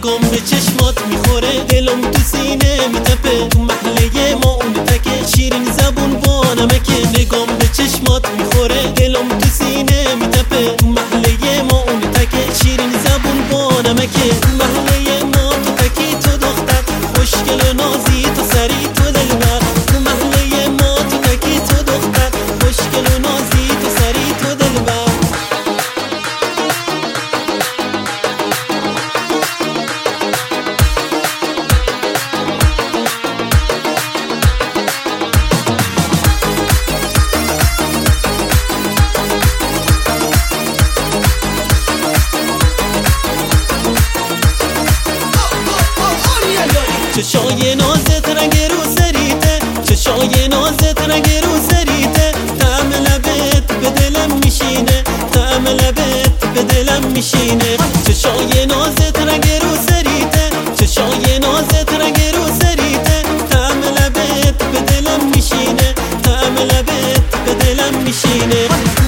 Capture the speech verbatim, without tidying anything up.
نگام به چشمات میخوره، دلم تو سینه میتپه، تو محله ما اون تکه، شیرین زبون با نمکه. نگام به چشمات میخوره، دلم تو سینه میتپه، تو محله ما اون تکه، شیرین زبون با نمکه. تو محله ما تو تکی، تو دختر خوشگل و نازی، تو سری تو دلبر. تو محله ما تو تکی، تو دختر خوشگل و نازی، تو سری تو دلبر. چشای نازت رنگ رو سریته، چشای نازت رنگ رو سریته، طعم لبت به دلم میشینه، طعم لبت به دلم میشینه. چشای نازت رنگ رو سریته، چشای نازت رنگ رو سریته، طعم لبت به دلم میشینه، طعم لبت به دلم میشینه.